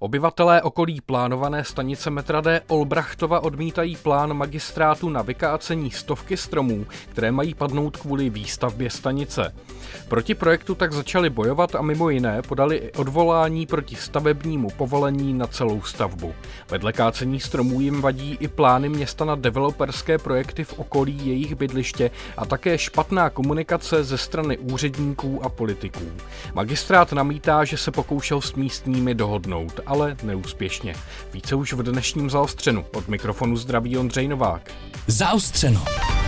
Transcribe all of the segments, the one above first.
Obyvatelé okolí plánované stanice metra D Olbrachtova odmítají plán magistrátu na vykácení stovky stromů, které mají padnout kvůli výstavbě stanice. Proti projektu tak začali bojovat a mimo jiné podali i odvolání proti stavebnímu povolení na celou stavbu. Vedle kácení stromů jim vadí i plány města na developerské projekty v okolí jejich bydliště a také špatná komunikace ze strany úředníků a politiků. Magistrát namítá, že se pokoušel s místními dohodnout, ale neúspěšně. Více už v dnešním Zaostřenu. Od mikrofonu zdraví Ondřej Novák. Zaostřeno.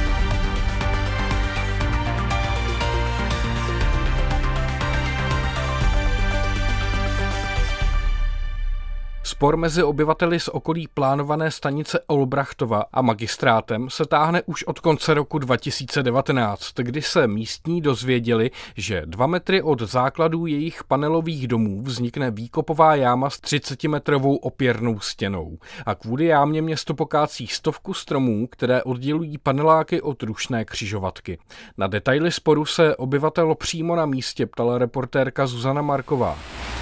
Spor mezi obyvateli z okolí plánované stanice Olbrachtova a magistrátem se táhne už od konce roku 2019, kdy se místní dozvěděli, že 2 metry od základů jejich panelových domů vznikne výkopová jáma s 30metrovou opěrnou stěnou. A kvůli jámě město pokácí stovku stromů, které oddělují paneláky od rušné křižovatky. Na detaily sporu se obyvatel přímo na místě ptala reportérka Zuzana Marková.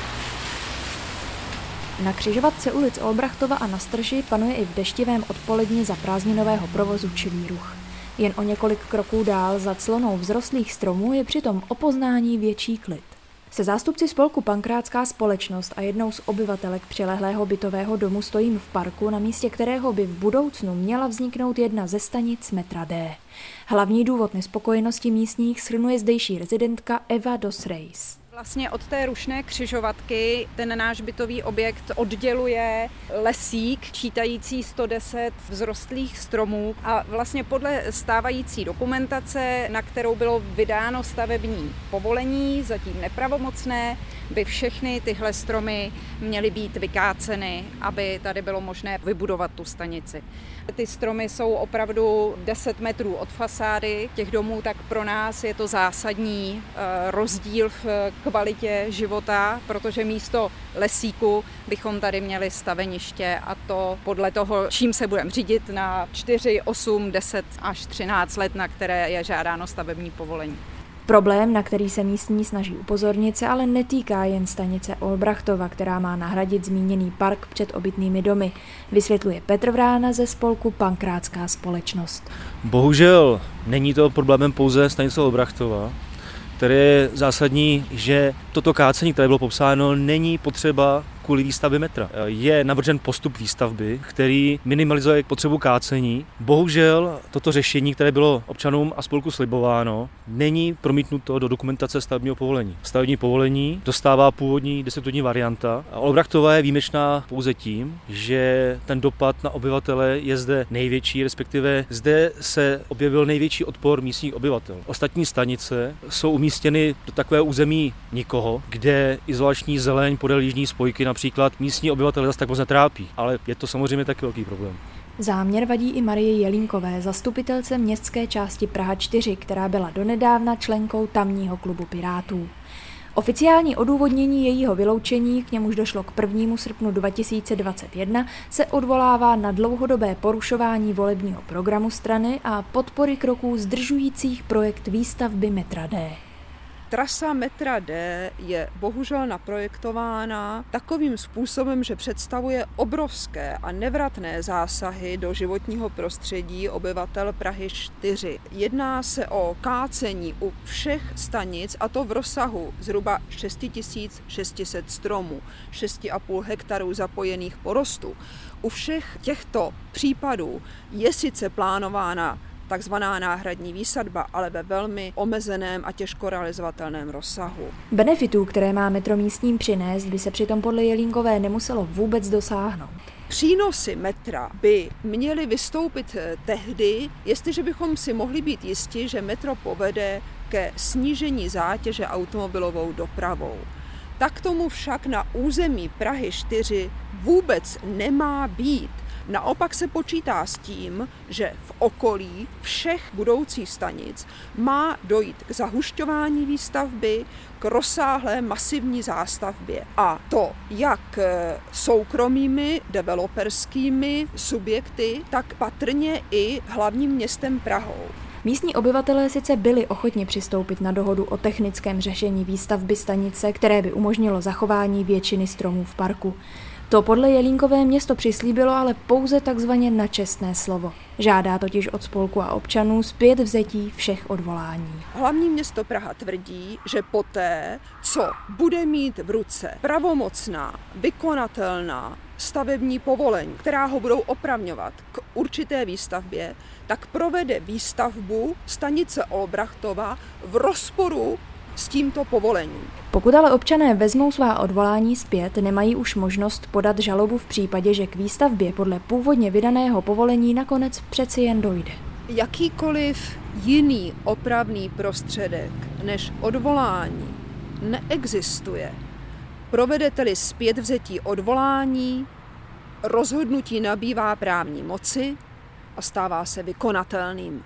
Na křižovatce ulic Olbrachtova a na Strži panuje i v deštivém odpoledni za prázdninového provozu čilý ruch. Jen o několik kroků dál za clonou vzrostlých stromů je přitom o poznání větší klid. Se zástupci spolku Pankrátská společnost a jednou z obyvatelek přilehlého bytového domu stojím v parku, na místě kterého by v budoucnu měla vzniknout jedna ze stanic metra D. Hlavní důvod nespokojenosti místních shrnuje zdejší rezidentka Eva Dosrejs. Vlastně od té rušné křižovatky ten náš bytový objekt odděluje lesík čítající 110 vzrostlých stromů a vlastně podle stávající dokumentace, na kterou bylo vydáno stavební povolení, zatím nepravomocné, by všechny tyhle stromy měly být vykáceny, aby tady bylo možné vybudovat tu stanici. Ty stromy jsou opravdu 10 metrů od fasády těch domů, tak pro nás je to zásadní rozdíl v kvalitě života, protože místo lesíku bychom tady měli staveniště a to podle toho, čím se budeme řídit na 4, 8, 10 až 13 let, na které je žádáno stavební povolení. Problém, na který se místní snaží upozornit, se ale netýká jen stanice Olbrachtova, která má nahradit zmíněný park před obytnými domy, vysvětluje Petr Vrána ze spolku Pankrátská společnost. Bohužel není to problémem pouze stanice Olbrachtova, které je zásadní, že toto kácení, které bylo popsáno, není potřeba kvůli výstavbě metra. Je navržen postup výstavby, který minimalizuje potřebu kácení. Bohužel toto řešení, které bylo občanům a spolku slibováno, není promítnuto do dokumentace stavebního povolení. Stavební povolení dostává původní 10letní varianta. Olbrachtova je výjimečná pouze tím, že ten dopad na obyvatele je zde největší, respektive zde se objevil největší odpor místních obyvatel. Ostatní stanice jsou umístěny do takového území nikoho, kde izolační zeleň podél jižní spojky například místní obyvatele zase tak moc netrápí, ale je to samozřejmě taky velký problém. Záměr vadí i Marii Jelínkové, zastupitelce městské části Praha 4, která byla donedávna členkou tamního klubu Pirátů. Oficiální odůvodnění jejího vyloučení, k němuž došlo k 1. srpnu 2021, se odvolává na dlouhodobé porušování volebního programu strany a podpory kroků zdržujících projekt výstavby metra D. Trasa metra D je bohužel naprojektována takovým způsobem, že představuje obrovské a nevratné zásahy do životního prostředí obyvatel Prahy 4. Jedná se o kácení u všech stanic, a to v rozsahu zhruba 6600 stromů, 6,5 hektarů zapojených porostů. U všech těchto případů je sice plánována takzvaná náhradní výsadba, ale ve velmi omezeném a těžko realizovatelném rozsahu. Benefitů, které má metro místním přinést, by se přitom podle Jelínkové nemuselo vůbec dosáhnout. Přínosy metra by měly vystoupit tehdy, jestliže bychom si mohli být jisti, že metro povede ke snížení zátěže automobilovou dopravou. Tak tomu však na území Prahy 4 vůbec nemá být. Naopak se počítá s tím, že v okolí všech budoucích stanic má dojít k zahušťování výstavby, k rozsáhlé masivní zástavbě. A to jak soukromými developerskými subjekty, tak patrně i hlavním městem Prahou. Místní obyvatelé sice byli ochotni přistoupit na dohodu o technickém řešení výstavby stanice, které by umožnilo zachování většiny stromů v parku. To podle Jelínkové město přislíbilo ale pouze takzvaně na čestné slovo. Žádá totiž od spolku a občanů zpět vzetí všech odvolání. Hlavní město Praha tvrdí, že poté, co bude mít v ruce pravomocná, vykonatelná stavební povolení, která ho budou opravňovat k určité výstavbě, tak provede výstavbu stanice Olbrachtova v rozporu s tímto povolením. Pokud ale občané vezmou svá odvolání zpět, nemají už možnost podat žalobu v případě, že k výstavbě podle původně vydaného povolení nakonec přeci jen dojde. Jakýkoliv jiný opravný prostředek než odvolání neexistuje. Provedete-li zpět vzetí odvolání, rozhodnutí nabývá právní moci a stává se vykonatelným.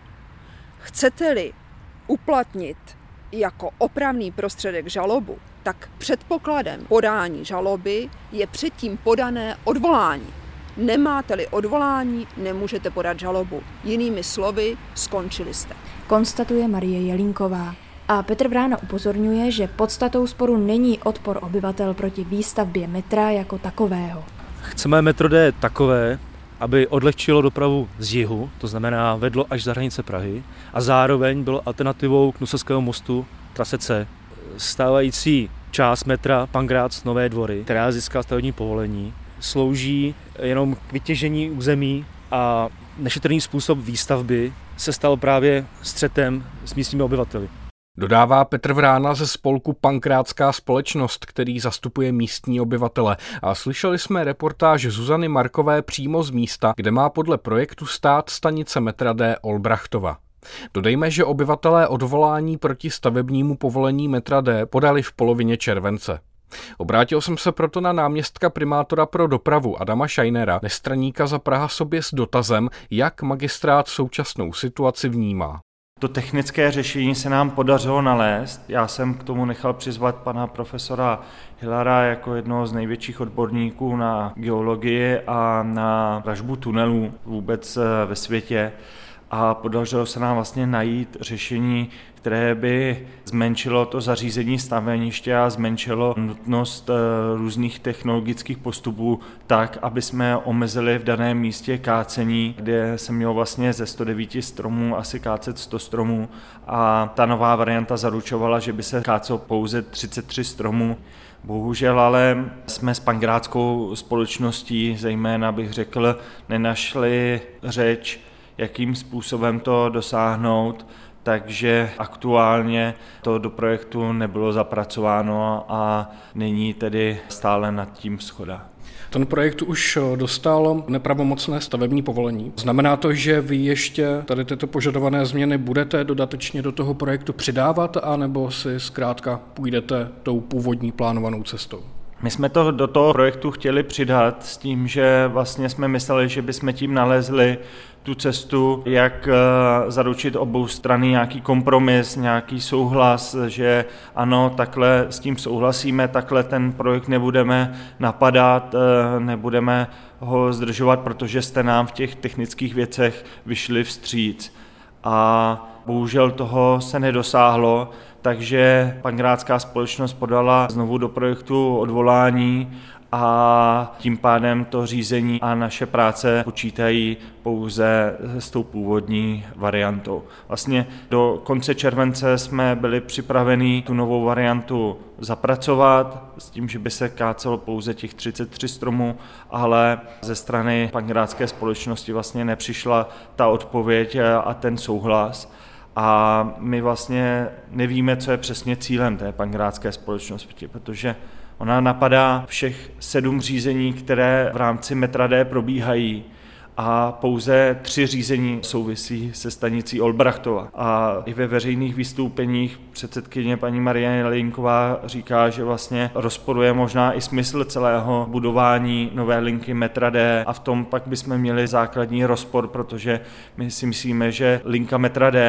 Chcete-li uplatnit jako opravný prostředek žalobu, tak předpokladem podání žaloby je předtím podané odvolání. Nemáte-li odvolání, nemůžete podat žalobu. Jinými slovy, skončili jste. Konstatuje Marie Jelínková. A Petr Vrána upozorňuje, že podstatou sporu není odpor obyvatel proti výstavbě metra jako takového. Chceme metro D takové, aby odlehčilo dopravu z jihu, to znamená vedlo až za hranice Prahy, a zároveň bylo alternativou k Nuselského mostu trase C. Stávající část metra Pankrác Nové Dvory, která získá stavební povolení, slouží jenom k vytěžení území a nešetrný způsob výstavby se stal právě střetem s místními obyvateli. Dodává Petr Vrána ze spolku Pankrátská společnost, který zastupuje místní obyvatele. A slyšeli jsme reportáž Zuzany Markové přímo z místa, kde má podle projektu stát stanice metra D Olbrachtova. Dodejme, že obyvatelé odvolání proti stavebnímu povolení metra D podali v polovině července. Obrátil jsem se proto na náměstka primátora pro dopravu Adama Scheinera, nestraníka za Prahasobě, s dotazem, jak magistrát současnou situaci vnímá. To technické řešení se nám podařilo nalézt. Já jsem k tomu nechal přizvat pana profesora Hillara jako jednoho z největších odborníků na geologii a na dražbu tunelů vůbec ve světě. A podařilo se nám vlastně najít řešení, které by zmenšilo to zařízení staveniště a zmenšilo nutnost různých technologických postupů tak, aby jsme omezili v daném místě kácení, kde se mělo vlastně ze 109 stromů asi kácet 100 stromů a ta nová varianta zaručovala, že by se kácelo pouze 33 stromů. Bohužel ale jsme s Pankrátskou společností, zejména bych řekl, nenašli řeč, jakým způsobem to dosáhnout, takže aktuálně to do projektu nebylo zapracováno a není tedy stále nad tím shoda. Ten projekt už dostal nepravomocné stavební povolení. Znamená to, že vy ještě tady tyto požadované změny budete dodatečně do toho projektu přidávat, anebo si zkrátka půjdete tou původní plánovanou cestou? My jsme to do toho projektu chtěli přidat s tím, že vlastně jsme mysleli, že bychom tím nalezli tu cestu, jak zaručit obou strany nějaký kompromis, nějaký souhlas, že ano, takhle s tím souhlasíme, takhle ten projekt nebudeme napadat, nebudeme ho zdržovat, protože jste nám v těch technických věcech vyšli vstříc. A bohužel toho se nedosáhlo, takže Pankrátská společnost podala znovu do projektu odvolání a tím pádem to řízení a naše práce počítají pouze s tou původní variantou. Vlastně do konce července jsme byli připraveni tu novou variantu zapracovat s tím, že by se kácelo pouze těch 33 stromů, ale ze strany Pankrátské společnosti vlastně nepřišla ta odpověď a ten souhlas. A my vlastně nevíme, co je přesně cílem té Pankrátské společnosti, protože ona napadá všech 7 řízení, které v rámci metra D probíhají a pouze 3 řízení souvisí se stanicí Olbrachtova. A i ve veřejných vystoupeních předsedkyně paní Marie Jelínková říká, že vlastně rozporuje možná i smysl celého budování nové linky metra D a v tom pak bychom měli základní rozpor, protože my si myslíme, že linka metra D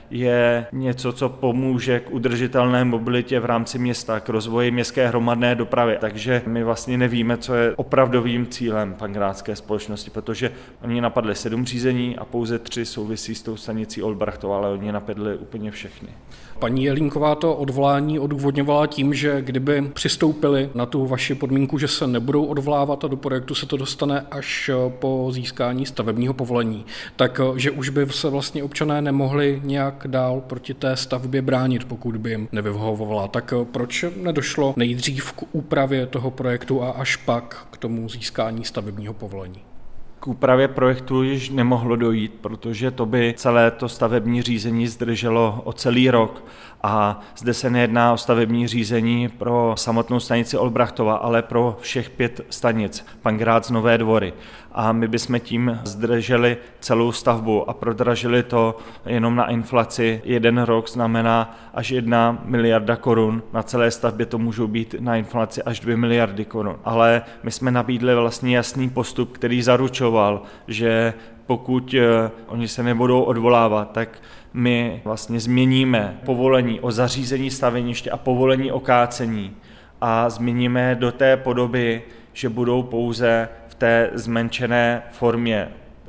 je něco, co pomůže k udržitelné mobilitě v rámci města, k rozvoji městské hromadné dopravy. Takže my vlastně nevíme, co je opravdovým cílem Pankrátské společnosti, protože oni napadli 7 řízení a pouze 3 souvisí s tou stanicí Olbrachtova, ale oni napadli úplně všechny. Paní Jelínková to odvolání odůvodňovala tím, že kdyby přistoupili na tu vaši podmínku, že se nebudou odvolávat a do projektu se to dostane až po získání stavebního povolení, tak že už by se vlastně občané nemohli nějak dál proti té stavbě bránit, pokud by jim nevyhovovala. Tak proč nedošlo nejdřív k úpravě toho projektu a až pak k tomu získání stavebního povolení? K úpravě projektu již nemohlo dojít, protože to by celé to stavební řízení zdrželo o celý rok. A zde se nejedná o stavební řízení pro samotnou stanici Olbrachtova, ale pro všech 5 stanic, Pankrác, Nové Dvory. A my bychom tím zdrželi celou stavbu a prodražili to jenom na inflaci. 1 rok znamená až 1 miliarda korun. Na celé stavbě to můžou být na inflaci až 2 miliardy korun. Ale my jsme nabídli vlastně jasný postup, který zaručoval, že pokud oni se nebudou odvolávat, tak my vlastně změníme povolení o zařízení staveniště a povolení o kácení a změníme do té podoby, že budou pouze v té zmenšené formě.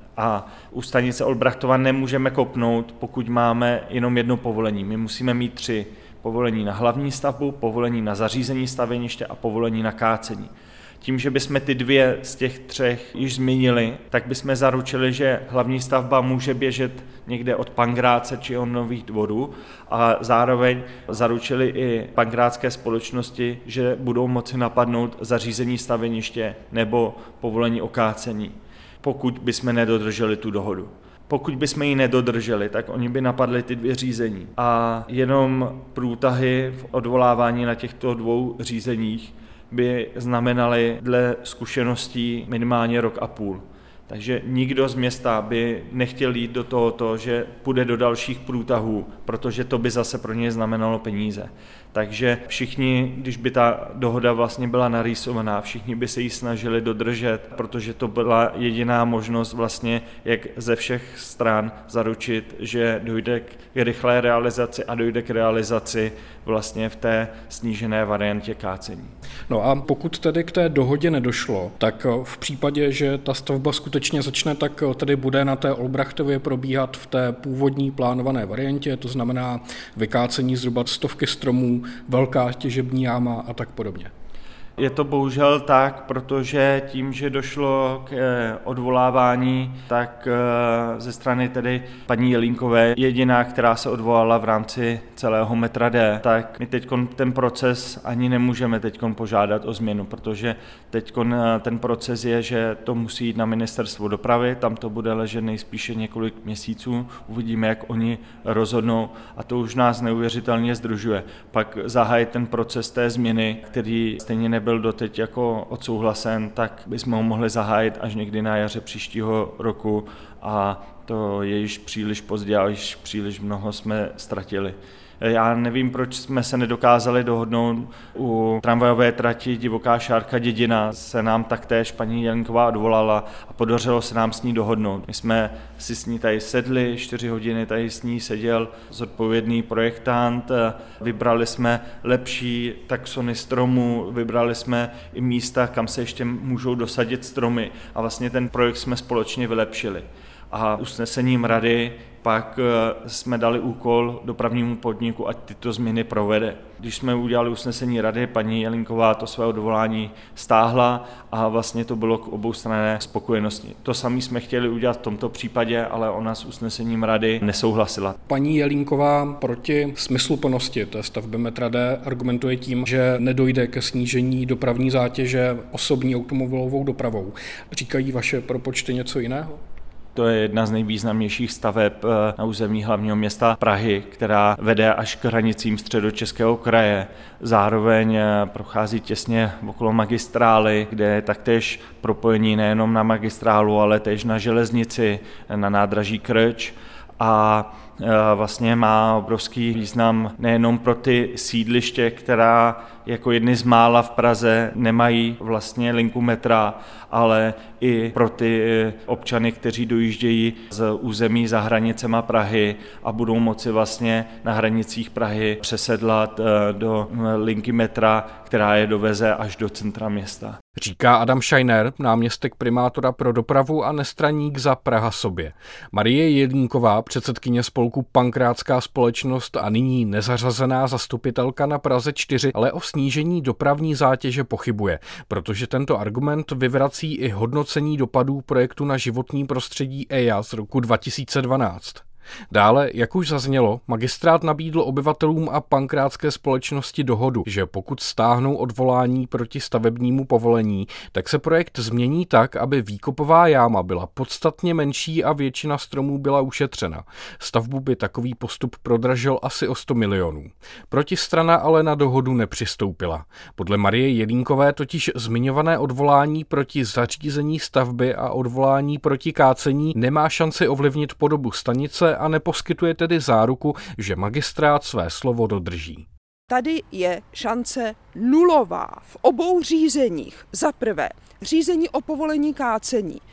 A u stanice Olbrachtova nemůžeme kopnout, pokud máme jenom 1 povolení. My musíme mít 3 povolení na hlavní stavbu, povolení na zařízení staveniště a povolení na kácení. Tím, že bychom ty 2 z těch 3 již změnili, tak bychom zaručili, že hlavní stavba může běžet někde od Pankráce či od Nových Dvorů a zároveň zaručili i pankrátské společnosti, že budou moci napadnout zařízení staveniště nebo povolení o kácení, pokud bychom nedodrželi tu dohodu. Pokud bychom ji nedodrželi, tak oni by napadli ty 2 řízení. A jenom průtahy v odvolávání na těchto 2 řízeních by znamenaly dle zkušeností minimálně 1,5 roku. Takže nikdo z města by nechtěl jít do tohoto, že půjde do dalších průtahů, protože to by zase pro ně znamenalo peníze. Takže všichni, když by ta dohoda vlastně byla narýsovaná, všichni by se ji snažili dodržet, protože to byla jediná možnost vlastně, jak ze všech stran zaručit, že dojde k rychlé realizaci a dojde k realizaci vlastně v té snížené variantě kácení. No a pokud tedy k té dohodě nedošlo, tak v případě, že ta stavba skutečně začne, tak tedy bude na té Olbrachtově probíhat v té původní plánované variantě, to znamená vykácení zhruba 100 stromů, velká těžební jáma a tak podobně. Je to bohužel tak, protože tím, že došlo k odvolávání, tak ze strany tedy paní Jelínkové, jediná, která se odvolala v rámci celého metra D, tak my teď ten proces ani nemůžeme teď požádat o změnu, protože teď ten proces je, že to musí jít na ministerstvo dopravy, tam to bude ležet nejspíše několik měsíců, uvidíme, jak oni rozhodnou a to už nás neuvěřitelně združuje. Pak zahájit ten proces té změny, který stejně nebyl doteď jako odsouhlasen, tak bychom ho mohli zahájit až někdy na jaře příštího roku a to je již příliš pozdě a již příliš mnoho jsme ztratili. Já nevím, proč jsme se nedokázali dohodnout u tramvajové trati Divoká Šárka Dědina. Se nám taktéž paní Jelínková odvolala a podařilo se nám s ní dohodnout. My jsme si s ní tady sedli, 4 hodiny tady s ní seděl zodpovědný projektant, vybrali jsme lepší taxony stromů, vybrali jsme i místa, kam se ještě můžou dosadit stromy a vlastně ten projekt jsme společně vylepšili. A usnesením rady pak jsme dali úkol dopravnímu podniku, ať tyto změny provede. Když jsme udělali usnesení rady, paní Jelínková to své odvolání stáhla a vlastně to bylo k oboustranné spokojenosti. To samé jsme chtěli udělat v tomto případě, ale ona s usnesením rady nesouhlasila. Paní Jelínková proti smysluplnosti té stavby metra D argumentuje tím, že nedojde ke snížení dopravní zátěže osobní automobilovou dopravou. Říkají vaše propočty něco jiného? To je jedna z nejvýznamnějších staveb na území hlavního města Prahy, která vede až k hranicím Středočeského kraje. Zároveň prochází těsně okolo magistrály, kde je taktéž propojení nejenom na magistrálu, ale též na železnici, na nádraží Krč. A vlastně má obrovský význam nejenom pro ty sídliště, která jako jedny z mála v Praze nemají vlastně linku metra, ale i pro ty občany, kteří dojíždějí z území za hranicema Prahy a budou moci vlastně na hranicích Prahy přesedlat do linky metra, která je doveze až do centra města. Říká Adam Scheiner, náměstek primátora pro dopravu a nestraník za Praha sobě. Marie Jelínková, předsedkyně spolku Pankrátská společnost a nyní nezařazená zastupitelka na Praze 4, ale o snížení dopravní zátěže pochybuje, protože tento argument vyvrací i hodnocení dopadů projektu na životní prostředí EIA z roku 2012. Dále, jak už zaznělo, magistrát nabídl obyvatelům a pankrátské společnosti dohodu, že pokud stáhnou odvolání proti stavebnímu povolení, tak se projekt změní tak, aby výkopová jáma byla podstatně menší a většina stromů byla ušetřena. Stavbu by takový postup prodražil asi o 100 milionů. Protistrana ale na dohodu nepřistoupila. Podle Marie Jelínkové totiž zmiňované odvolání proti zařízení stavby a odvolání proti kácení nemá šanci ovlivnit podobu stanice a neposkytuje tedy záruku, že magistrát své slovo dodrží. Tady je šance nulová v obou řízeních. Za prvé, řízení o povolení kácení.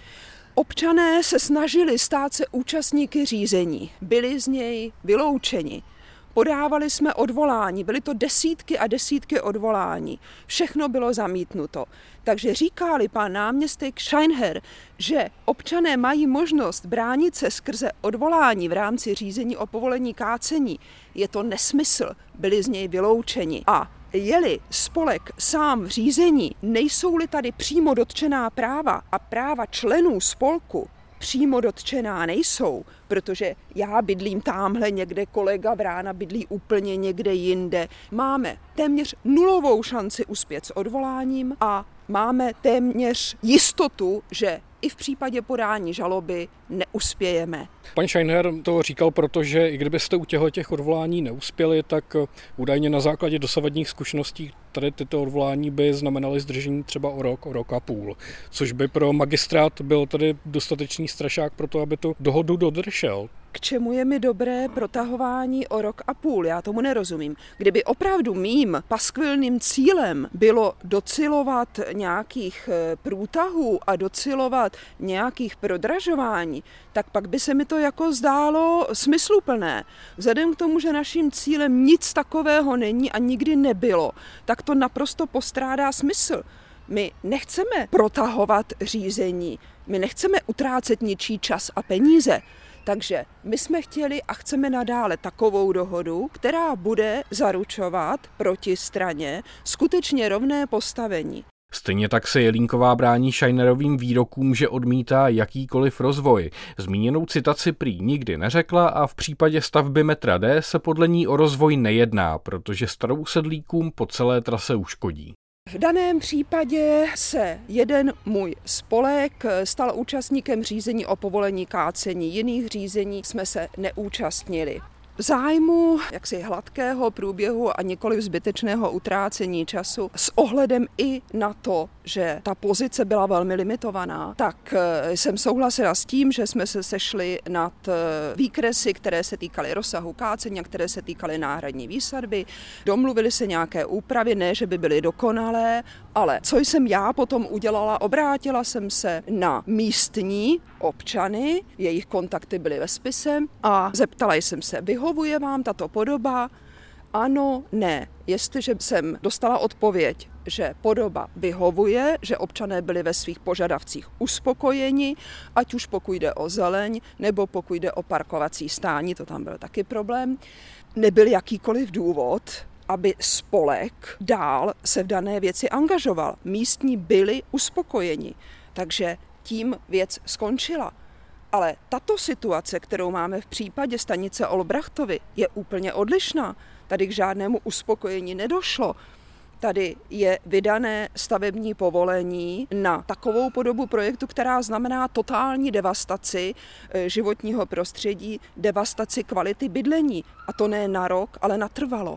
Občané se snažili stát se účastníky řízení, byli z něj vyloučeni. Podávali jsme odvolání, byly to desítky a desítky odvolání. Všechno bylo zamítnuto. Takže říká-li pan náměstek Scheiner, že občané mají možnost bránit se skrze odvolání v rámci řízení o povolení kácení, je to nesmysl, byli z něj vyloučeni. A je-li spolek sám v řízení, nejsou-li tady přímo dotčená práva a práva členů spolku přímo dotčená nejsou, protože já bydlím támhle někde, kolega Vrána bydlí úplně někde jinde. Máme téměř nulovou šanci uspět s odvoláním a máme téměř jistotu, že i v případě podání žaloby neuspějeme. Pan Scheiner to říkal, protože i kdybyste u těch odvolání neuspěli, tak údajně na základě dosavadních zkušeností tady tyto odvolání by znamenaly zdržení třeba o rok a půl, což by pro magistrát byl tady dostatečný strašák pro to, aby tu dohodu dodržel. K čemu je mi dobré protahování o rok a půl? Já tomu nerozumím. Kdyby opravdu mým paskvilným cílem bylo docilovat nějakých průtahů a docilovat nějakých prodražování, tak pak by se mi to jako zdálo smysluplné. Vzhledem k tomu, že naším cílem nic takového není a nikdy nebylo, tak to naprosto postrádá smysl. My nechceme protahovat řízení, my nechceme utrácet ničí čas a peníze. Takže my jsme chtěli a chceme nadále takovou dohodu, která bude zaručovat protistraně skutečně rovné postavení. Stejně tak se Jelínková brání Scheinerovým výrokům, že odmítá jakýkoliv rozvoj. Zmíněnou citaci prý nikdy neřekla a v případě stavby metra D se podle ní o rozvoj nejedná, protože starousedlíkům po celé trase uškodí. V daném případě se jeden můj spolek stal účastníkem řízení o povolení kácení. Jiných řízení jsme se neúčastnili. V zájmu jaksi hladkého průběhu a nikoliv zbytečného utrácení času s ohledem i na to, že ta pozice byla velmi limitovaná, tak jsem souhlasila s tím, že jsme se sešli nad výkresy, které se týkaly rozsahu kácení a které se týkaly náhradní výsadby. Domluvili se nějaké úpravy, ne, že by byly dokonalé, ale co jsem já potom udělala, obrátila jsem se na místní občany, jejich kontakty byly ve spise a zeptala jsem se, vyhovuje vám tato podoba? Ano, ne. Jestliže jsem dostala odpověď, že podoba vyhovuje, že občané byli ve svých požadavcích uspokojeni, ať už pokud jde o zeleň, nebo pokud jde o parkovací stání, to tam byl taky problém, nebyl jakýkoliv důvod, aby spolek dál se v dané věci angažoval. Místní byli uspokojeni, takže tím věc skončila. Ale tato situace, kterou máme v případě stanice Olbrachtovy, je úplně odlišná. Tady k žádnému uspokojení nedošlo. Tady je vydané stavební povolení na takovou podobu projektu, která znamená totální devastaci životního prostředí, devastaci kvality bydlení. A to ne na rok, ale natrvalo.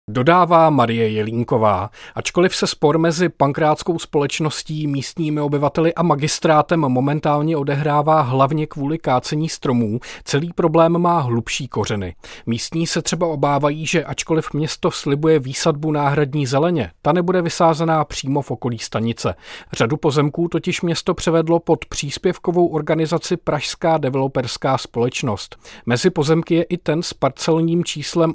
Dodává Marie Jelínková. Ačkoliv se spor mezi pankrátskou společností, místními obyvateli a magistrátem momentálně odehrává hlavně kvůli kácení stromů, celý problém má hlubší kořeny. Místní se třeba obávají, že ačkoliv město slibuje výsadbu náhradní zeleně, ta nebude vysázená přímo v okolí stanice. Řadu pozemků totiž město převedlo pod příspěvkovou organizaci Pražská developerská společnost. Mezi pozemky je i ten s parcelním číslem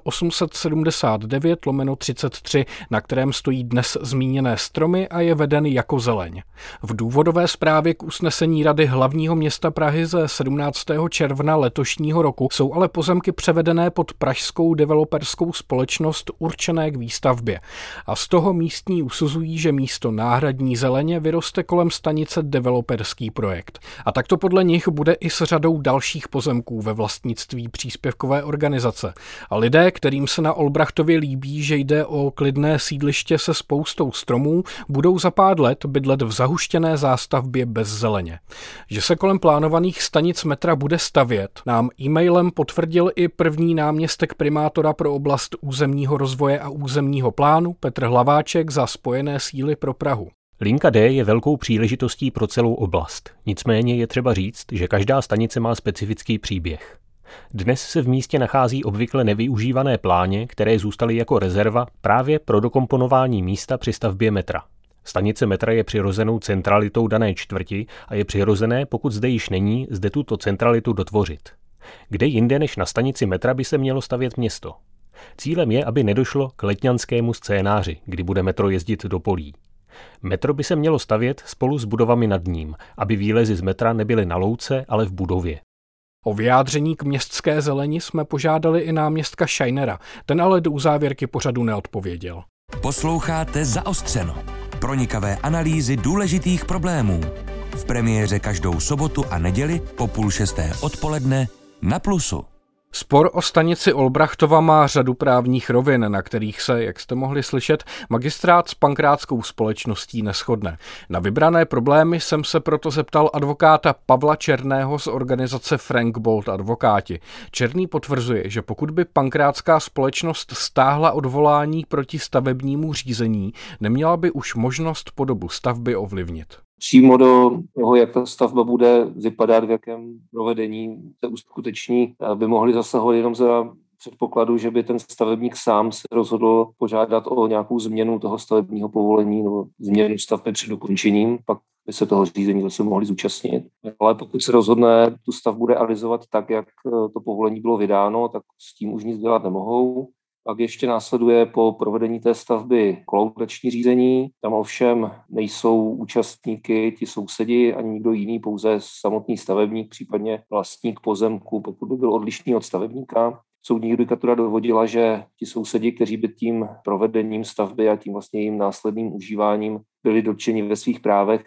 879/33, na kterém stojí dnes zmíněné stromy a je veden jako zeleň. V důvodové zprávě k usnesení Rady hlavního města Prahy ze 17. června letošního roku jsou ale pozemky převedené pod Pražskou developerskou společnost určené k výstavbě. A z toho místní usuzují, že místo náhradní zeleně vyroste kolem stanice developerský projekt. A takto podle nich bude i s řadou dalších pozemků ve vlastnictví příspěvkové organizace. A lidé, kterým se na Olbrachtově líbí, že jde o klidné sídliště se spoustou stromů, budou za pár let bydlet v zahuštěné zástavbě bez zeleně. Že se kolem plánovaných stanic metra bude stavět, nám e-mailem potvrdil i první náměstek primátora pro oblast územního rozvoje a územního plánu Petr Hlaváček za Spojené síly pro Prahu. Linka D je velkou příležitostí pro celou oblast. Nicméně je třeba říct, že každá stanice má specifický příběh. Dnes se v místě nachází obvykle nevyužívané pláně, které zůstaly jako rezerva právě pro dokomponování místa při stavbě metra. Stanice metra je přirozenou centralitou dané čtvrti a je přirozené, pokud zde již není, zde tuto centralitu dotvořit. Kde jinde než na stanici metra by se mělo stavět město? Cílem je, aby nedošlo k letňanskému scénáři, kdy bude metro jezdit do polí. Metro by se mělo stavět spolu s budovami nad ním, aby výlezy z metra nebyly na louce, ale v budově. O vyjádření k městské zeleni jsme požádali i náměstka Scheinera, ten ale do uzávěrky pořadu neodpověděl. Posloucháte Zaostřeno. Pronikavé analýzy důležitých problémů. V premiéře každou sobotu a neděli po 5:30 odpoledne na Plusu. Spor o stanici Olbrachtova má řadu právních rovin, na kterých se, jak jste mohli slyšet, magistrát s pankrátskou společností neshodne. Na vybrané problémy jsem se proto zeptal advokáta Pavla Černého z organizace Frank Bold Advokáti. Černý potvrzuje, že pokud by pankrátská společnost stáhla odvolání proti stavebnímu řízení, neměla by už možnost podobu stavby ovlivnit. Přímo do toho, jak ta stavba bude vypadat, v jakém provedení se uskuteční, by mohli zasahovat jenom za předpokladu, že by ten stavebník sám se rozhodl požádat o nějakou změnu toho stavebního povolení nebo změnu stavby před dokončením, pak by se toho řízení zase mohli zúčastnit. Ale pokud se rozhodne tu stavbu realizovat tak, jak to povolení bylo vydáno, tak s tím už nic dělat nemohou. Pak ještě následuje po provedení té stavby kolaudační řízení. Tam ovšem nejsou účastníky, ti sousedi ani nikdo jiný, pouze samotný stavebník, případně vlastník pozemku, pokud by byl odlišný od stavebníka. Soudní judikatura dovodila, že ti sousedi, kteří by tím provedením stavby a tím vlastně jejím následným užíváním byli dotčeni ve svých právech,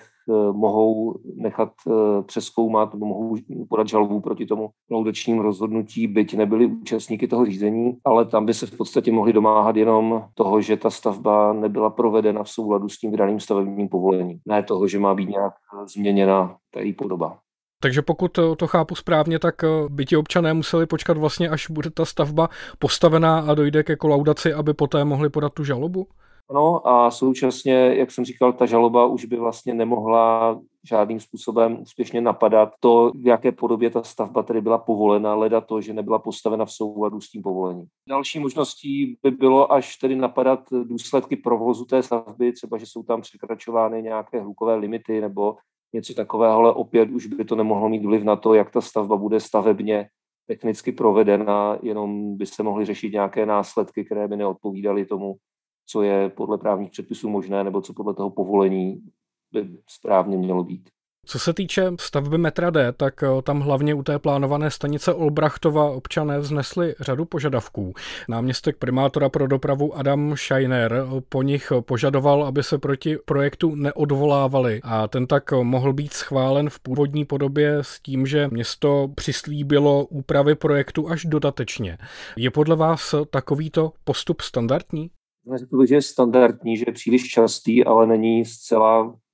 mohou nechat přezkoumat nebo mohou podat žalobu proti tomu kolaudačnímu rozhodnutí, byť nebyli účastníky toho řízení, ale tam by se v podstatě mohli domáhat jenom toho, že ta stavba nebyla provedena v souladu s tím vydaným stavebním povolením. Ne toho, že má být nějak změněna ta její podoba. Takže pokud to chápu správně, tak by ti občané museli počkat vlastně, až bude ta stavba postavená a dojde ke kolaudaci, aby poté mohli podat tu žalobu? Ano, a současně, jak jsem říkal, ta žaloba už by vlastně nemohla žádným způsobem úspěšně napadat to, v jaké podobě ta stavba tedy byla povolena, leda to, že nebyla postavena v souladu s tím povolením. Další možností by bylo až tedy napadat důsledky provozu té stavby, třeba že jsou tam překračovány nějaké hlukové limity nebo něco takového, ale opět už by to nemohlo mít vliv na to, jak ta stavba bude stavebně technicky provedena, jenom by se mohly řešit nějaké následky, které by neodpovídaly tomu, co je podle právních předpisů možné, nebo co podle toho povolení by správně mělo být. Co se týče stavby metra D, tak tam hlavně u té plánované stanice Olbrachtova občané vznesli řadu požadavků. Náměstek primátora pro dopravu Adam Scheiner po nich požadoval, aby se proti projektu neodvolávali a ten tak mohl být schválen v původní podobě s tím, že město přislíbilo úpravy projektu až dodatečně. Je podle vás takovýto postup standardní? Řekl bych, že je standardní, že je příliš častý, ale není zcela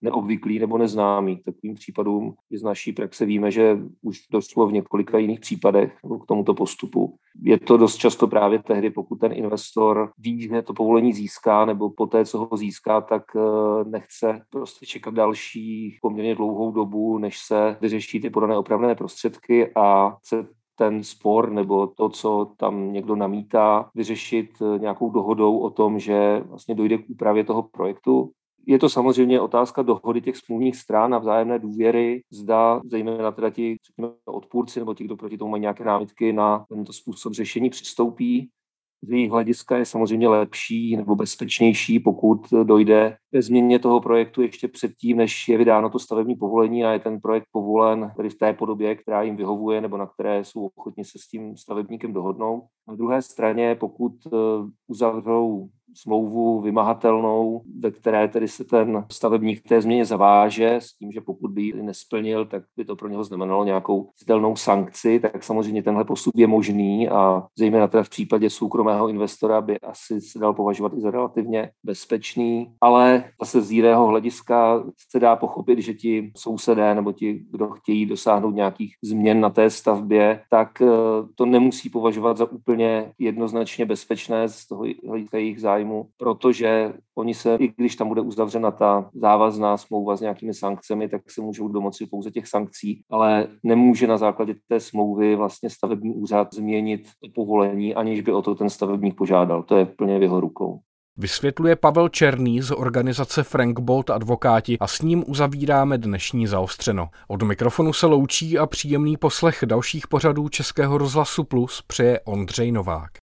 neobvyklý nebo neznámý. K takovým případům i z naší praxe víme, že už došlo v několika jiných případech k tomuto postupu. Je to dost často právě tehdy, pokud ten investor ví, že to povolení získá, nebo poté, co ho získá, tak nechce prostě čekat další poměrně dlouhou dobu, než se vyřeší ty podané opravné prostředky a chce ten spor nebo to, co tam někdo namítá, vyřešit nějakou dohodou o tom, že vlastně dojde k úpravě toho projektu. Je to samozřejmě otázka dohody těch smluvních stran a vzájemné důvěry, zda zejména teda ti odpůrci nebo ti, kdo proti tomu mají nějaké námitky, na tento způsob řešení přistoupí. Z jejich hlediska je samozřejmě lepší nebo bezpečnější, pokud dojde ke změně toho projektu ještě předtím, než je vydáno to stavební povolení a je ten projekt povolen tedy v té podobě, která jim vyhovuje nebo na které jsou ochotni se s tím stavebníkem dohodnout. Na druhé straně, pokud uzavřou smlouvu vymahatelnou, ve které tedy se ten stavebník k té změně zaváže s tím, že pokud by ji nesplnil, tak by to pro něho znamenalo nějakou citelnou sankci, tak samozřejmě tenhle postup je možný a zejména teda v případě soukromého investora by asi se dal považovat i za relativně bezpečný, ale zase z jiného hlediska se dá pochopit, že ti sousedé nebo ti, kdo chtějí dosáhnout nějakých změn na té stavbě, tak to nemusí považovat za úplně jednoznačně bezpečné z toho hlediska jejich zájmu, protože oni se, i když tam bude uzavřena ta závazná smlouva s nějakými sankcemi, tak se můžou domoci pouze těch sankcí, ale nemůže na základě té smlouvy vlastně stavební úřad změnit povolení, aniž by o to ten stavebník požádal. To je plně v jeho rukou. Vysvětluje Pavel Černý z organizace Frank Bold Advokáti a s ním uzavíráme dnešní Zaostřeno. Od mikrofonu se loučí a příjemný poslech dalších pořadů Českého rozhlasu Plus přeje Ondřej Novák.